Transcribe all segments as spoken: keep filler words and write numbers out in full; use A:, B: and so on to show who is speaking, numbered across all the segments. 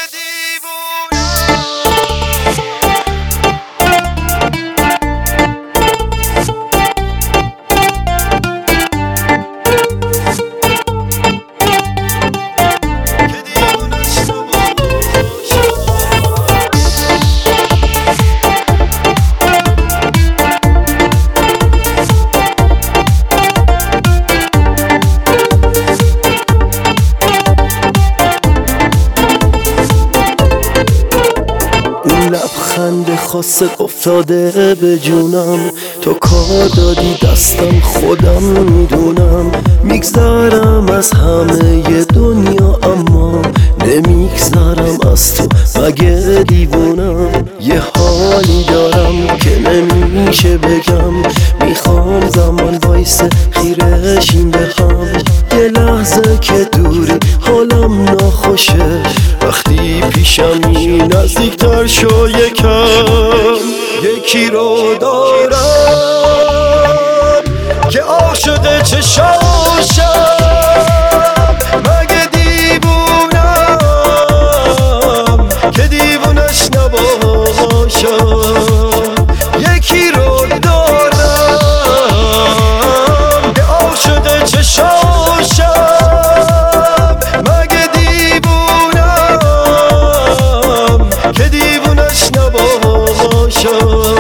A: لبخند خاصت افتاده به جونم، تو کار دادی دستم خودم میدونم. میگذرم از همه دنیا اما نمیگذرم از تو، مگه دیوونم؟ یه حالی دارم که نمیشه بگم، میخوام زمان وایسه خیرشیم به هم. یه لحظه که دوری حالم ناخوشه، وقتی پیشمی نزدیکتر شو یکم. یکی رو دارم که عاشق چشاشم، مگه دیوونم که دیوونش نباشم. یکی رو دارم که عاشق چشاشم، مگه دیوونم که دیوونش نباشم.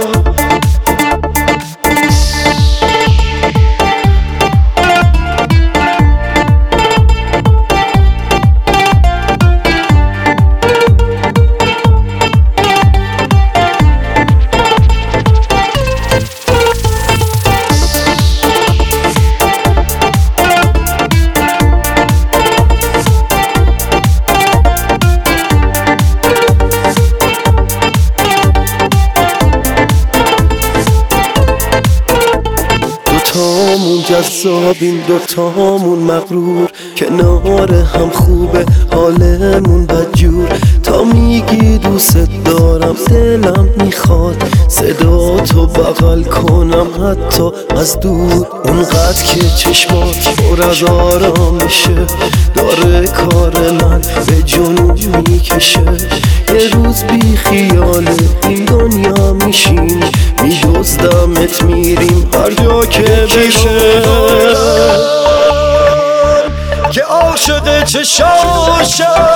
A: دوتامون جذابیم، دوتامون مغرور، کنار هم خوبه حالمون بدجور. تا میگی دوست دارم دلم میخواد صدا تو بغل کنم حتی از دور. اونقدر که چشمات پر از آرام میشه، داره کار من به جنون میکشه. یه روز بی خیال این دنیا میشیم، میدزدمت میریم هر جا که بشه. که عاشق چشاشم،